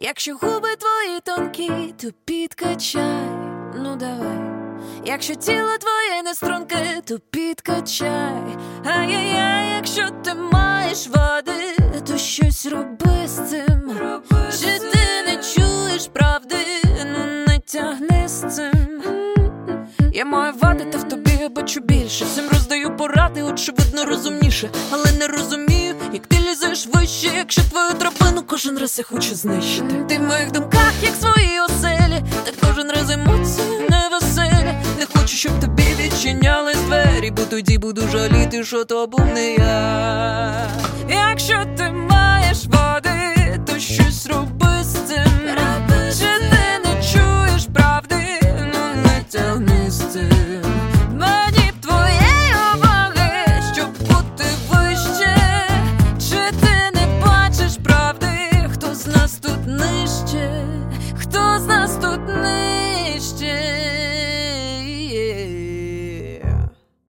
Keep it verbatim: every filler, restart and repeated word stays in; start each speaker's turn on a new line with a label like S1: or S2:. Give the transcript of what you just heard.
S1: Якщо губи твої тонкі, то підкачай, ну давай. Якщо тіло твоє не струнке, то підкачай. Ай-яй-яй, якщо ти маєш вади, то щось роби з цим. Чи ти не чуєш правди, ну не тягни з цим. Я маю вади, та в тобі я бачу більше. Всім роздаю поради, очевидно розумніше. Але не розумію, як ти лізеш вище. Якщо твою драбину кожен раз я хочу знищити. Ти в моїх думках, як свої оселі, та кожен раз емоції невеселі. Не хочу, щоб тобі відчинялись двері, бо тоді буду жаліти, що то був не я. Якщо ти маєш води, то щось роби з цим. Чи ти не чуєш правди, ну не тягни з цим. Мені б твоєї уваги, щоб бути вище. Чи ти не бачиш правди, хто з нас тут нижче?